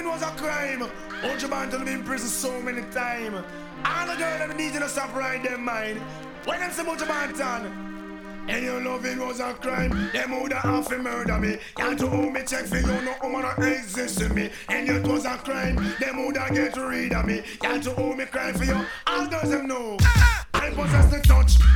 loving was a crime. Won't you man to be in prison so many times? All the girls that need you to stop right their mind. When them say Butcher Banton, and your loving was a crime, them woulda have to murder me. Can't you hold me check for you, no woman exist in me. And it was a crime, them woulda get rid of me. Can't you hold me cry for you, all girls them know I possess the touch.